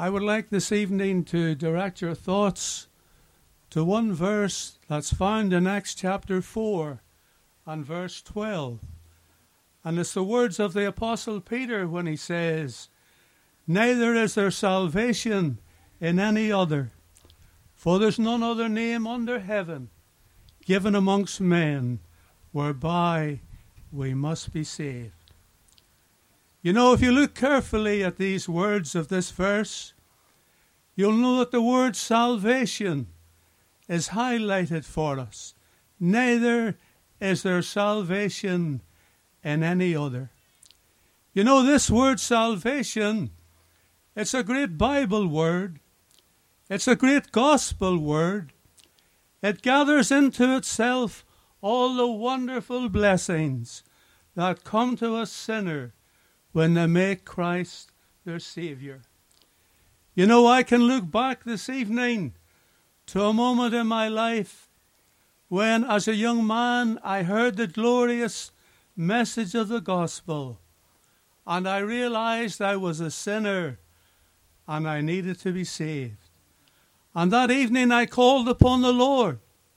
I would like this evening to direct your thoughts to one verse that's found in Acts chapter 4 and verse 12. And it's the words of the Apostle Peter when he says, "Neither is there salvation in any other, for there's none other name under heaven given amongst men whereby we must be saved." You know, if you look carefully at these words of this verse, you'll know that the word salvation is highlighted for us. Neither is there salvation in any other. You know, this word salvation, it's a great Bible word. It's a great gospel word. It gathers into itself all the wonderful blessings that come to a sinner when they make Christ their Saviour. You know, I can look back this evening to a moment in my life when, as a young man, I heard the glorious message of the gospel, and I realized I was a sinner and I needed to be saved. And that evening I called upon the Lord.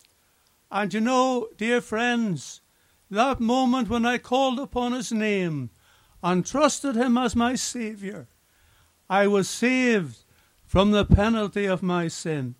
And you know, dear friends, that moment when I called upon His name and trusted Him as my Saviour, I was saved from the penalty of my sin.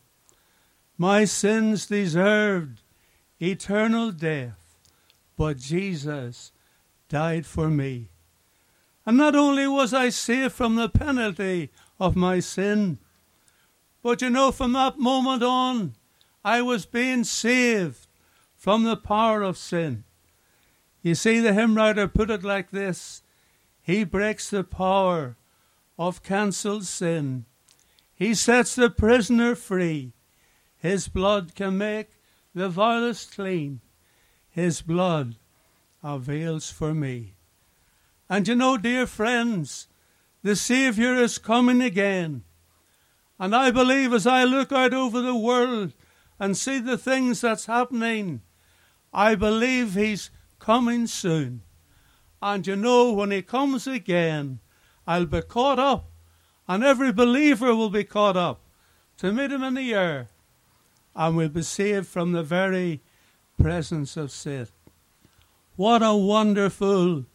My sins deserved eternal death, but Jesus died for me. And not only was I saved from the penalty of my sin, but you know, from that moment on, I was being saved from the power of sin. You see, the hymn writer put it like this: He breaks the power of cancelled sin. He sets the prisoner free. His blood can make the vilest clean. His blood avails for me. And you know, dear friends, the Saviour is coming again. And I believe as I look out over the world and see the things that's happening, I believe He's coming soon. And you know, when He comes again, I'll be caught up, and every believer will be caught up to meet Him in the air, and we'll be saved from the very presence of sin. What a wonderful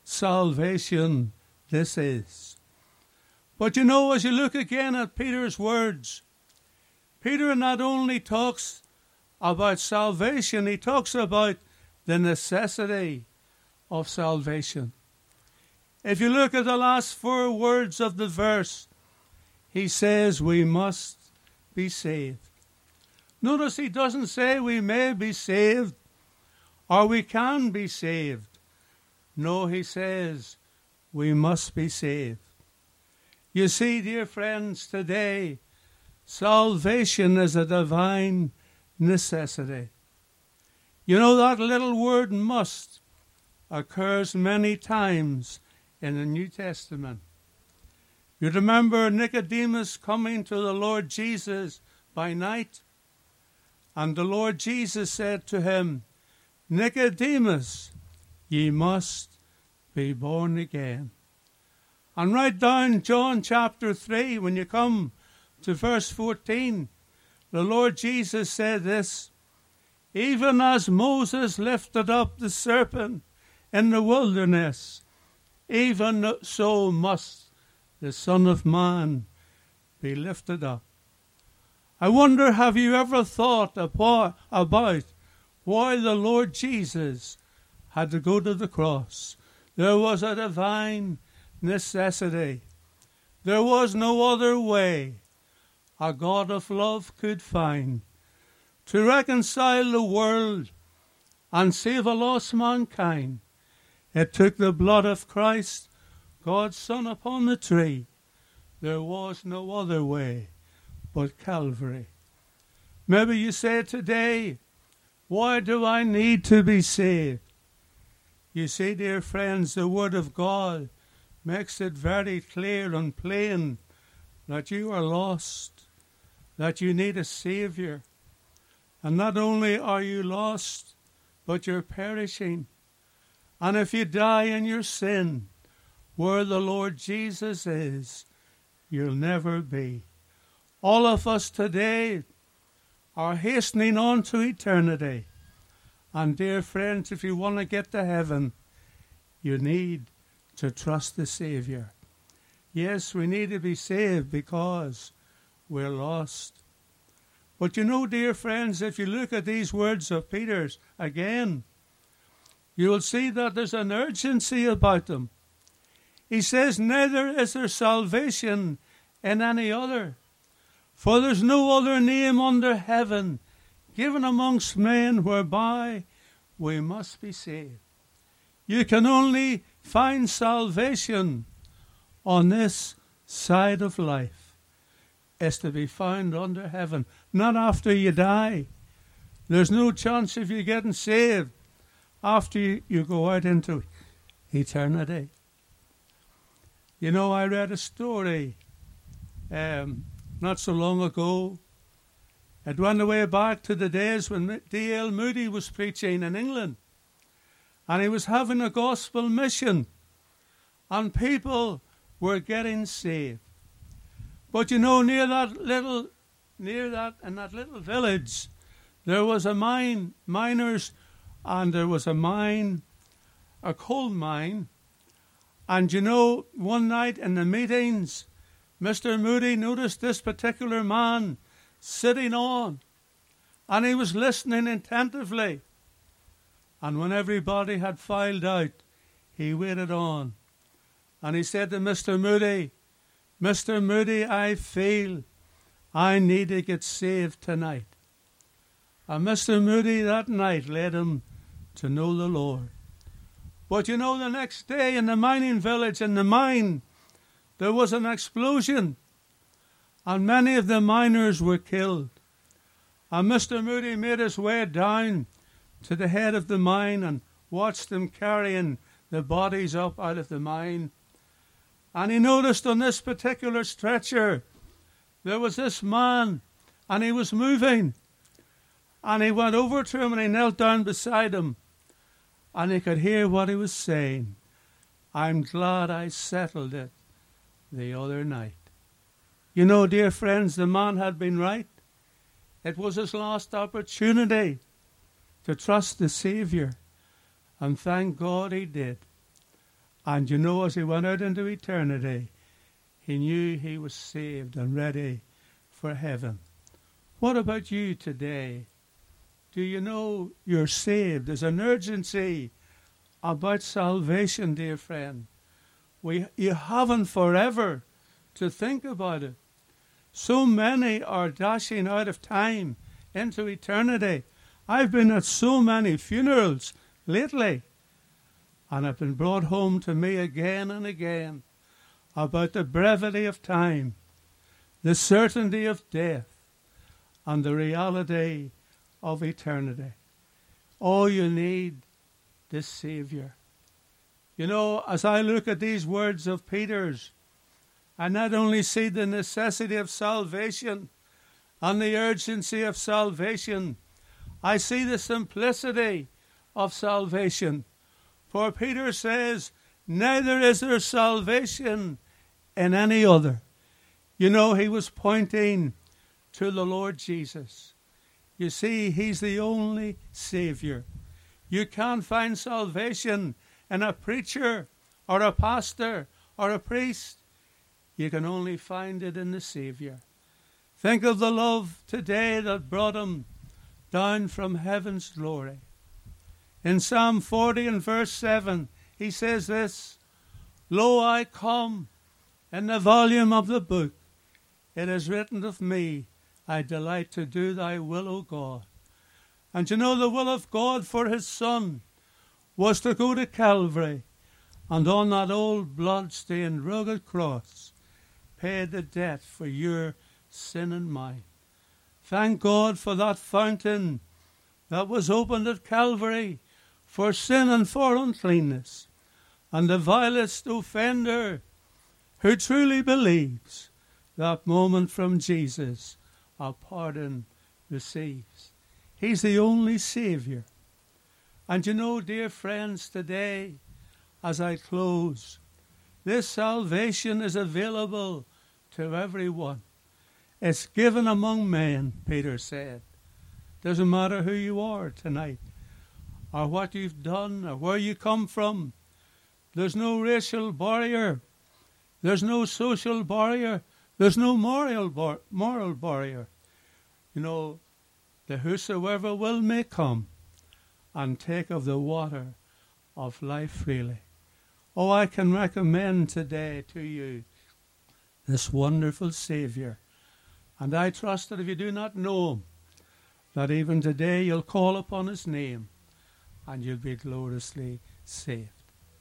salvation this is. But you know, as you look again at Peter's words, Peter not only talks about salvation, he talks about the necessity of salvation. If you look at the last 4 words of the verse, he says we must be saved. Notice he doesn't say we may be saved or we can be saved. No, he says we must be saved. You see, dear friends, today, salvation is a divine necessity. You know, that little word must occurs many times in the New Testament. You remember Nicodemus coming to the Lord Jesus by night, and the Lord Jesus said to him, "Nicodemus, ye must be born again." And right down John chapter 3, when you come to verse 14, the Lord Jesus said this: "Even as Moses lifted up the serpent in the wilderness, even so must the Son of Man be lifted up." I wonder, have you ever thought about why the Lord Jesus had to go to the cross? There was a divine necessity. There was no other way a God of love could find to reconcile the world and save a lost mankind. It took the blood of Christ, God's Son, upon the tree. There was no other way but Calvary. Maybe you say today, why do I need to be saved? You see, dear friends, the Word of God makes it very clear and plain that you are lost, that you need a Saviour. And not only are you lost, but you're perishing. And if you die in your sin, where the Lord Jesus is, you'll never be. All of us today are hastening on to eternity. And dear friends, if you want to get to heaven, you need to trust the Savior. Yes, we need to be saved because we're lost. But you know, dear friends, if you look at these words of Peter's again, you will see that there's an urgency about them. He says, neither is there salvation in any other, for there's no other name under heaven given amongst men whereby we must be saved. You can only find salvation on this side of life. It's to be found under heaven, not after you die. There's no chance of you getting saved after you go out into eternity. You know, I read a story not so long ago. It went away back to the days when D.L. Moody was preaching in England. And he was having a gospel mission. And people were getting saved. But you know, in that little village, there was a miners, and there was a coal mine. And you know, one night in the meetings, Mr. Moody noticed this particular man sitting on, and he was listening attentively. And when everybody had filed out, he waited on. And he said to Mr. Moody, I feel I need to get saved tonight. And Mr. Moody that night led him to know the Lord. But you know, the next day in the mining village, in the mine, there was an explosion. And many of the miners were killed. And Mr. Moody made his way down to the head of the mine and watched them carrying the bodies up out of the mine. And he noticed on this particular stretcher, there was this man, and he was moving. And he went over to him and he knelt down beside him. And he could hear what he was saying. I'm glad I settled it the other night. You know, dear friends, the man had been right. It was his last opportunity to trust the Savior. And thank God he did. And you know, as he went out into eternity, he knew he was saved and ready for heaven. What about you today? Do you know you're saved? There's an urgency about salvation, dear friend. You haven't forever to think about it. So many are dashing out of time into eternity. I've been at so many funerals lately, and I've been brought home to me again and again about the brevity of time, the certainty of death, and the reality of eternity. Oh, you need this Savior. You know, as I look at these words of Peter's, I not only see the necessity of salvation and the urgency of salvation, I see the simplicity of salvation. For Peter says, neither is there salvation in any other. You know, he was pointing to the Lord Jesus. You see, he's the only Savior. You can't find salvation in a preacher or a pastor or a priest. You can only find it in the Savior. Think of the love today that brought him down from heaven's glory. In Psalm 40 and verse 7, he says this, Lo, I come, in the volume of the book, it is written of me, I delight to do thy will, O God. And you know, the will of God for his Son was to go to Calvary and on that old blood-stained rugged cross pay the debt for your sin and mine. Thank God for that fountain that was opened at Calvary for sin and for uncleanness. And the vilest offender who truly believes that moment from Jesus, a pardon receives. He's the only Savior. And you know, dear friends, today, as I close, this salvation is available to everyone. It's given among men, Peter said. Doesn't matter who you are tonight, or what you've done, or where you come from. There's no racial barrier. There's no social barrier. There's no moral barrier. You know, the whosoever will may come and take of the water of life freely. Oh, I can recommend today to you this wonderful Saviour. And I trust that if you do not know him, that even today you'll call upon his name and you'll be gloriously saved.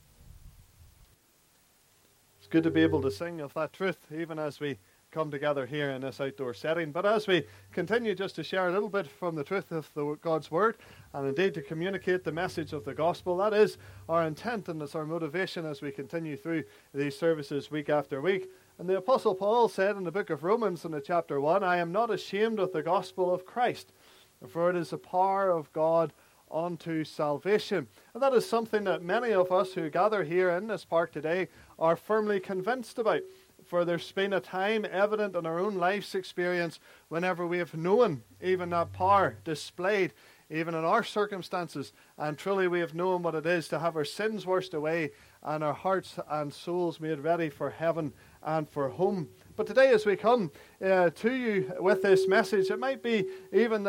It's good to be able to sing of that truth, even as we come together here in this outdoor setting. But as we continue just to share a little bit from the truth of God's Word, and indeed to communicate the message of the gospel, that is our intent and it's our motivation as we continue through these services week after week. And the Apostle Paul said in the book of Romans in the chapter 1, I am not ashamed of the gospel of Christ, for it is the power of God unto salvation. And that is something that many of us who gather here in this park today are firmly convinced about. For there's been a time evident in our own life's experience whenever we have known even that power displayed, even in our circumstances, and truly we have known what it is to have our sins washed away and our hearts and souls made ready for heaven and for home. But today as we come to you with this message, it might be even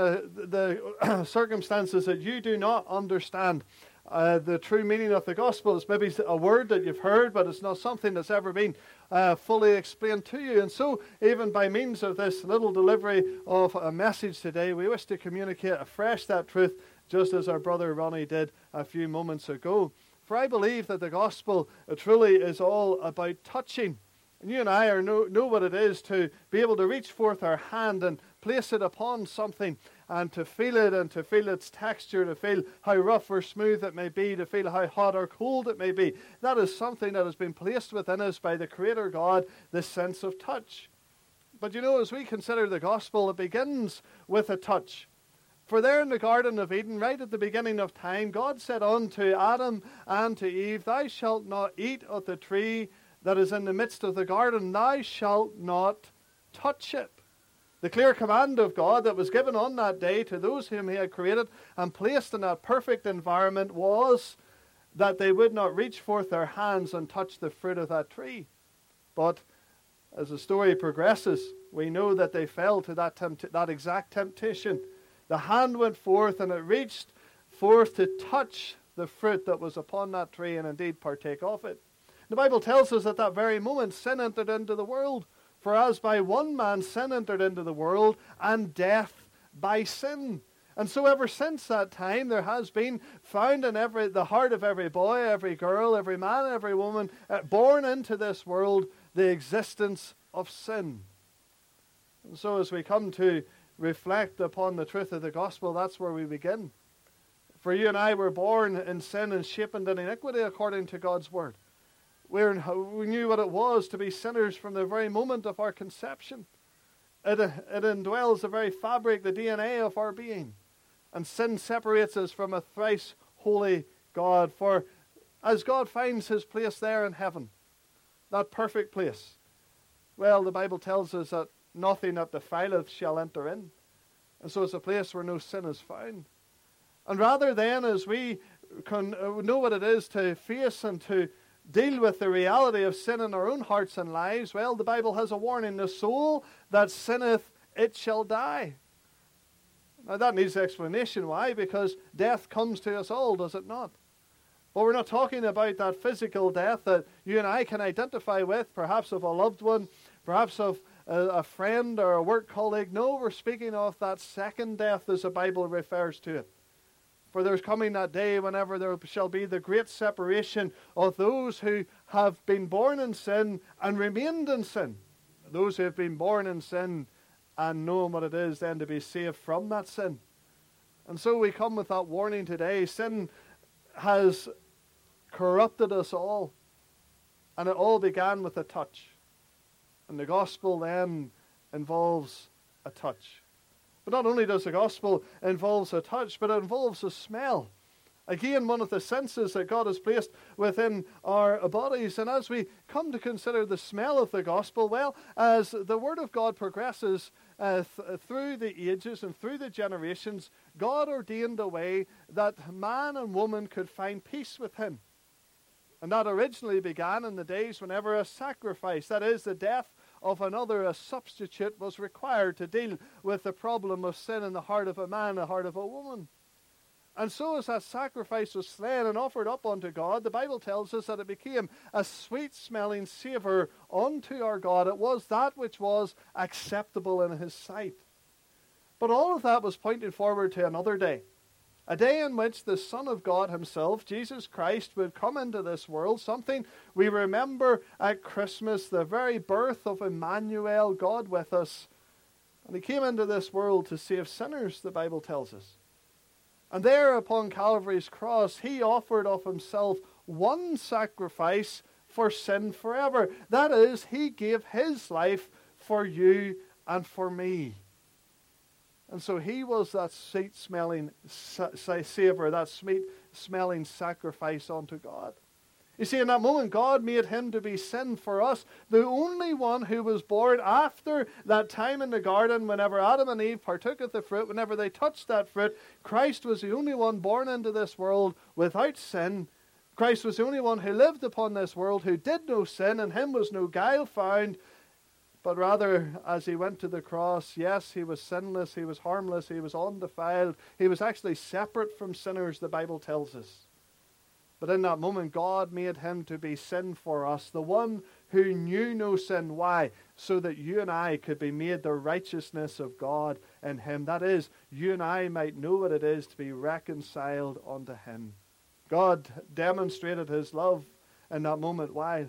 the circumstances that you do not understand. The true meaning of the gospel is maybe a word that you've heard, but it's not something that's ever been fully explained to you. And so, even by means of this little delivery of a message today, we wish to communicate afresh that truth, just as our brother Ronnie did a few moments ago. For I believe that the gospel truly is all about touching. And you and I know what it is to be able to reach forth our hand and place it upon something, and to feel it and to feel its texture, to feel how rough or smooth it may be, to feel how hot or cold it may be. That is something that has been placed within us by the Creator God, this sense of touch. But you know, as we consider the gospel, it begins with a touch. For there in the Garden of Eden, right at the beginning of time, God said unto Adam and to Eve, Thou shalt not eat of the tree that is in the midst of the garden, thou shalt not touch it. The clear command of God that was given on that day to those whom he had created and placed in that perfect environment was that they would not reach forth their hands and touch the fruit of that tree. But as the story progresses, we know that they fell to that exact temptation. The hand went forth and it reached forth to touch the fruit that was upon that tree and indeed partake of it. The Bible tells us at that very moment sin entered into the world. For as by one man sin entered into the world, and death by sin. And so ever since that time, there has been found in the heart of every boy, every girl, every man, every woman, born into this world, the existence of sin. And so as we come to reflect upon the truth of the gospel, that's where we begin. For you and I were born in sin and shapen in iniquity according to God's word. We knew what it was to be sinners from the very moment of our conception. It indwells the very fabric, the DNA of our being. And sin separates us from a thrice holy God. For as God finds his place there in heaven, that perfect place, well, the Bible tells us that nothing that defileth shall enter in. And so it's a place where no sin is found. And rather than as we can know what it is to face and to deal with the reality of sin in our own hearts and lives, well, the Bible has a warning. The soul that sinneth, it shall die. Now that needs explanation. Why? Because death comes to us all, does it not? But we're not talking about that physical death that you and I can identify with, perhaps of a loved one, perhaps of a friend or a work colleague. No, we're speaking of that second death as the Bible refers to it. For there's coming that day whenever there shall be the great separation of those who have been born in sin and remained in sin. Those who have been born in sin and known what it is then to be saved from that sin. And so we come with that warning today. Sin has corrupted us all. And it all began with a touch. And the gospel then involves a touch. But not only does the gospel involve a touch, but it involves a smell. Again, one of the senses that God has placed within our bodies. And as we come to consider the smell of the gospel, well, as the Word of God progresses through the ages and through the generations, God ordained a way that man and woman could find peace with Him. And that originally began in the days whenever a sacrifice, that is, the death of another, a substitute, was required to deal with the problem of sin in the heart of a man, the heart of a woman. And so as that sacrifice was slain and offered up unto God, the Bible tells us that it became a sweet-smelling savour unto our God. It was that which was acceptable in His sight. But all of that was pointing forward to another day. A day in which the Son of God Himself, Jesus Christ, would come into this world. Something we remember at Christmas, the very birth of Emmanuel, God with us. And He came into this world to save sinners, the Bible tells us. And there upon Calvary's cross, He offered of Himself one sacrifice for sin forever. That is, He gave His life for you and for me. And so He was that sweet-smelling savour, that sweet-smelling sacrifice unto God. You see, in that moment, God made Him to be sin for us. The only one who was born after that time in the garden, whenever Adam and Eve partook of the fruit, whenever they touched that fruit, Christ was the only one born into this world without sin. Christ was the only one who lived upon this world who did no sin, and Him was no guile found. But rather, as He went to the cross, yes, He was sinless, He was harmless, He was undefiled. He was actually separate from sinners, the Bible tells us. But in that moment, God made Him to be sin for us, the one who knew no sin. Why? So that you and I could be made the righteousness of God in Him. That is, you and I might know what it is to be reconciled unto Him. God demonstrated His love in that moment. Why?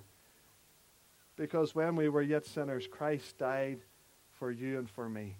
Because when we were yet sinners, Christ died for you and for me.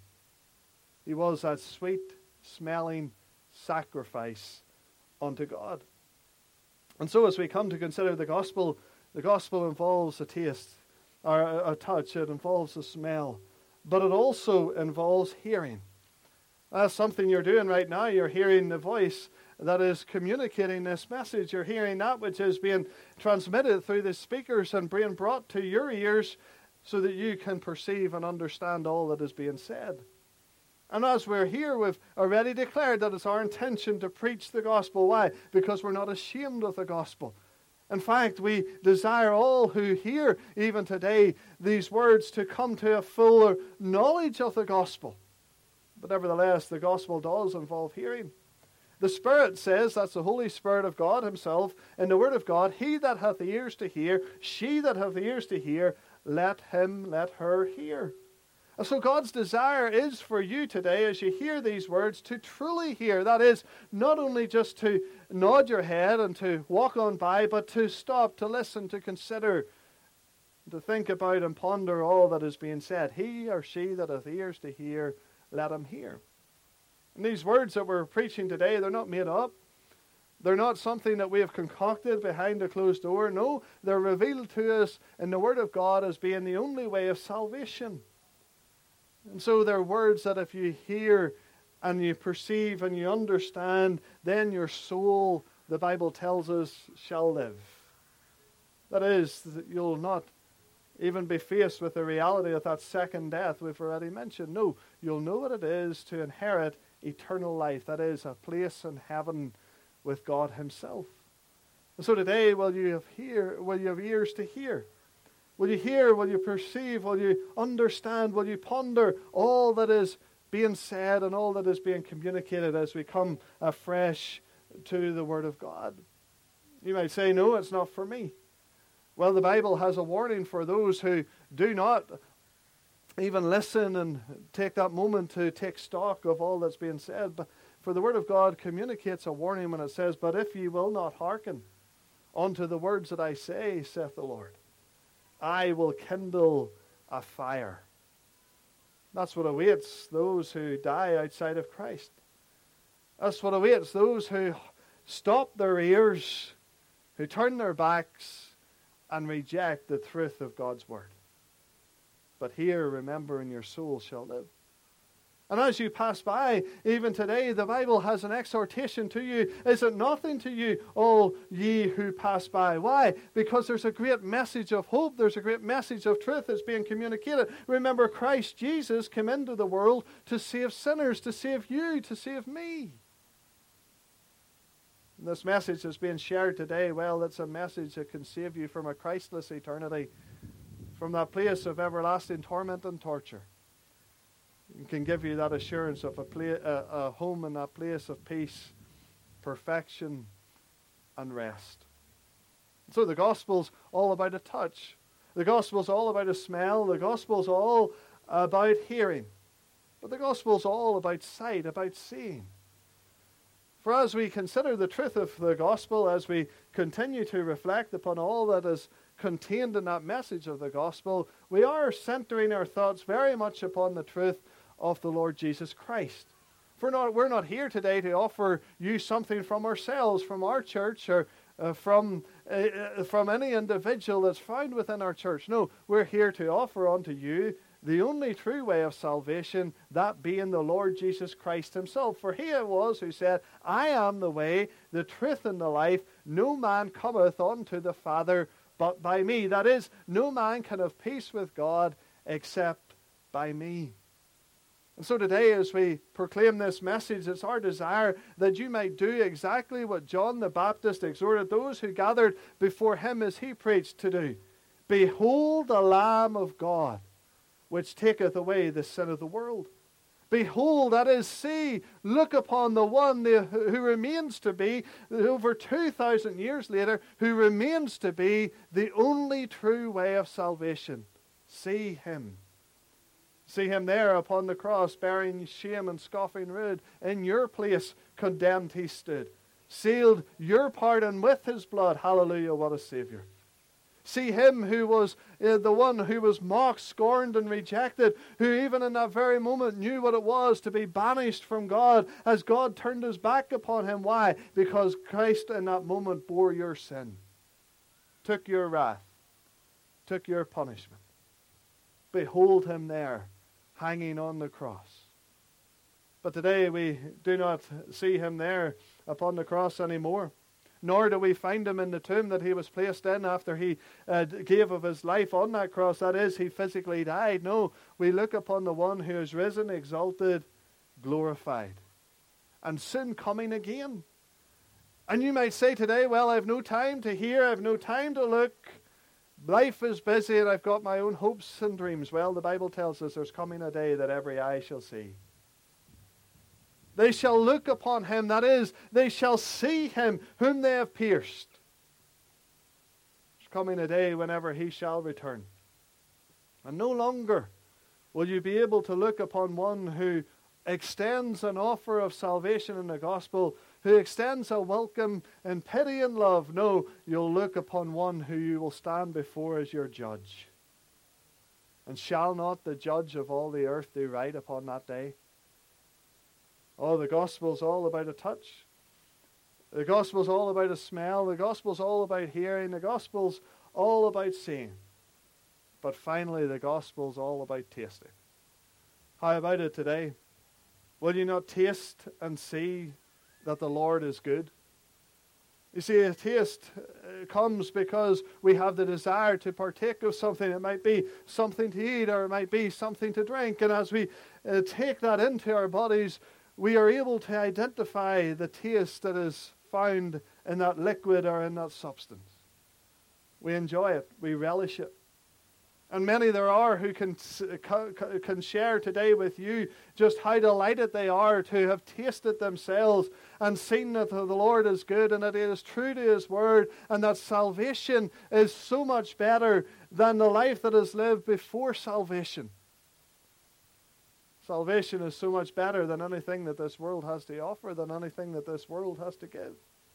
He was that sweet-smelling sacrifice unto God. And so as we come to consider the gospel involves a taste, or a touch, it involves a smell, but it also involves hearing. That's something you're doing right now. You're hearing the voice that is communicating this message. You're hearing that which is being transmitted through the speakers and being brought to your ears so that you can perceive and understand all that is being said. And as we're here, we've already declared that it's our intention to preach the gospel. Why? Because we're not ashamed of the gospel. In fact, we desire all who hear, even today, these words to come to a fuller knowledge of the gospel. But nevertheless, the gospel does involve hearing. The Spirit says, that's the Holy Spirit of God Himself, in the Word of God, He that hath ears to hear, she that hath ears to hear, let her hear. And so God's desire is for you today, as you hear these words, to truly hear. That is, not only just to nod your head and to walk on by, but to stop, to listen, to consider, to think about and ponder all that is being said. He or she that hath ears to hear, let him hear. And these words that we're preaching today, they're not made up. They're not something that we have concocted behind a closed door. No, they're revealed to us in the Word of God as being the only way of salvation. And so they're words that if you hear and you perceive and you understand, then your soul, the Bible tells us, shall live. That is, that you'll not even be faced with the reality of that second death we've already mentioned. No, you'll know what it is to inherit eternal life. That is, a place in heaven with God Himself. And so today, will you have ears to hear? Will you hear? Will you perceive? Will you understand? Will you ponder all that is being said and all that is being communicated as we come afresh to the Word of God? You might say, no, it's not for me. Well, the Bible has a warning for those who do not even listen and take that moment to take stock of all that's being said. But for the Word of God communicates a warning when it says, but if ye will not hearken unto the words that I say, saith the Lord, I will kindle a fire. That's what awaits those who die outside of Christ. That's what awaits those who stop their ears, who turn their backs, and reject the truth of God's Word. But here, remember, and your soul shall live. And as you pass by, even today, the Bible has an exhortation to you. Is it nothing to you, all ye who pass by? Why? Because there's a great message of hope. There's a great message of truth that's being communicated. Remember, Christ Jesus came into the world to save sinners, to save you, to save me. And this message that's being shared today, well, it's a message that can save you from a Christless eternity, from that place of everlasting torment and torture. It can give you that assurance of a home in that place of peace, perfection, and rest. So the gospel's all about a touch. The gospel's all about a smell. The gospel's all about hearing. But the gospel's all about sight, about seeing. For as we consider the truth of the gospel, as we continue to reflect upon all that is contained in that message of the gospel, we are centering our thoughts very much upon the truth of the Lord Jesus Christ. We're not here today to offer you something from ourselves, from our church, or from any individual that's found within our church. No, we're here to offer unto you the only true way of salvation, that being the Lord Jesus Christ himself. For he it was who said, I am the way, the truth, and the life. No man cometh unto the Father but by me. That is, no man can have peace with God except by me. And so today, as we proclaim this message, it's our desire that you might do exactly what John the Baptist exhorted those who gathered before him as he preached to do. Behold the Lamb of God, which taketh away the sin of the world. Behold, that is, see, look upon the one who remains to be, over 2,000 years later, who remains to be the only true way of salvation. See him. See him there upon the cross, bearing shame and scoffing rude. In your place, condemned he stood. Sealed your pardon with his blood. Hallelujah, what a Savior. See him who was the one who was mocked, scorned, and rejected, who even in that very moment knew what it was to be banished from God, as God turned his back upon him. Why? Because Christ in that moment bore your sin, took your wrath, took your punishment. Behold him there, hanging on the cross. But today we do not see him there upon the cross anymore, nor do we find him in the tomb that he was placed in after he gave of his life on that cross. That is, he physically died. No, we look upon the one who is risen, exalted, glorified, and soon coming again. And you might say today, well, I have no time to hear, I have no time to look. Life is busy and I've got my own hopes and dreams. Well, the Bible tells us there's coming a day that every eye shall see. They shall look upon him, that is, they shall see him whom they have pierced. There's coming a day whenever he shall return. And no longer will you be able to look upon one who extends an offer of salvation in the gospel, who extends a welcome in pity and love. No, you'll look upon one who you will stand before as your judge. And shall not the judge of all the earth do right upon that day? Oh, the gospel's all about a touch. The gospel's all about a smell. The gospel's all about hearing. The gospel's all about seeing. But finally, the gospel's all about tasting. How about it today? Will you not taste and see that the Lord is good? You see, a taste comes because we have the desire to partake of something. It might be something to eat, or it might be something to drink. And as we take that into our bodies, we are able to identify the taste that is found in that liquid or in that substance. We enjoy it. We relish it. And many there are who can share today with you just how delighted they are to have tasted themselves and seen that the Lord is good and that He is true to His word, and that salvation is so much better than the life that is lived before salvation. Salvation is so much better than anything that this world has to offer, than anything that this world has to give.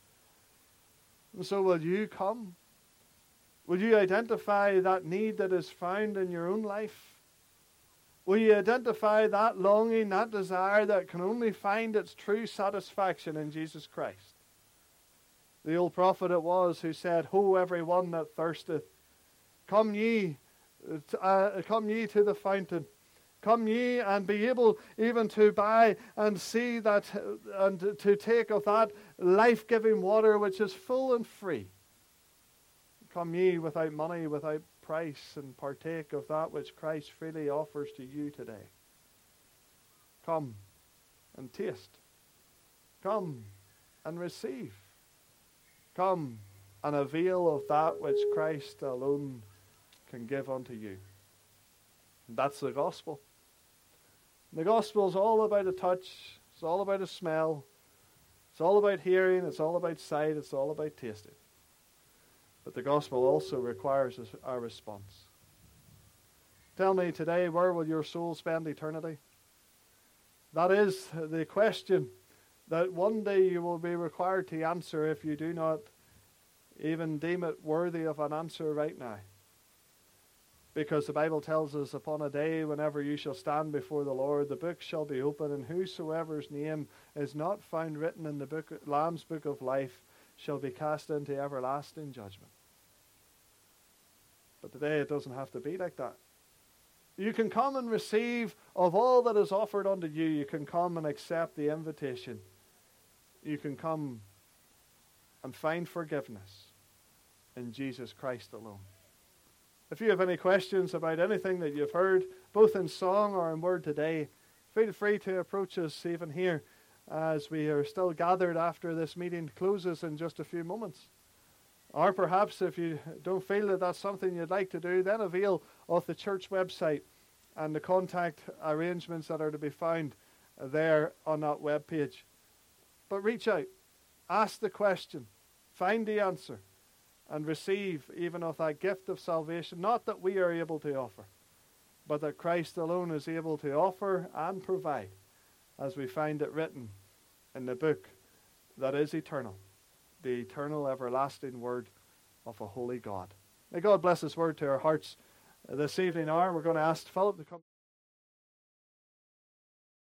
And so will you come? Will you identify that need that is found in your own life? Will you identify that longing, that desire that can only find its true satisfaction in Jesus Christ? The old prophet it was who said, "Ho, every one that thirsteth, come ye to the fountain. Come ye and be able even to buy and see that, and to take of that life-giving water which is full and free. Come ye without money, without price, and partake of that which Christ freely offers to you today. Come and taste. Come and receive. Come and avail of that which Christ alone can give unto you. And that's the gospel. The gospel is all about a touch. It's all about a smell. It's all about hearing. It's all about sight. It's all about tasting. But the gospel also requires our response. Tell me today, where will your soul spend eternity? That is the question that one day you will be required to answer if you do not even deem it worthy of an answer right now. Because the Bible tells us, upon a day whenever you shall stand before the Lord, the book shall be opened, and whosoever's name is not found written in the Lamb's book of life shall be cast into everlasting judgment. But today it doesn't have to be like that. You can come and receive of all that is offered unto you. You can come and accept the invitation. You can come and find forgiveness in Jesus Christ alone. If you have any questions about anything that you've heard, both in song or in word today, feel free to approach us even here as we are still gathered after this meeting closes in just a few moments. Or perhaps if you don't feel that that's something you'd like to do, then avail of the church website and the contact arrangements that are to be found there on that web page. But reach out, ask the question, find the answer, and receive even of that gift of salvation, not that we are able to offer, but that Christ alone is able to offer and provide, as we find it written in the book that is eternal, the eternal everlasting word of a holy God. May God bless His word to our hearts this evening hour. We're going to ask Philip to come.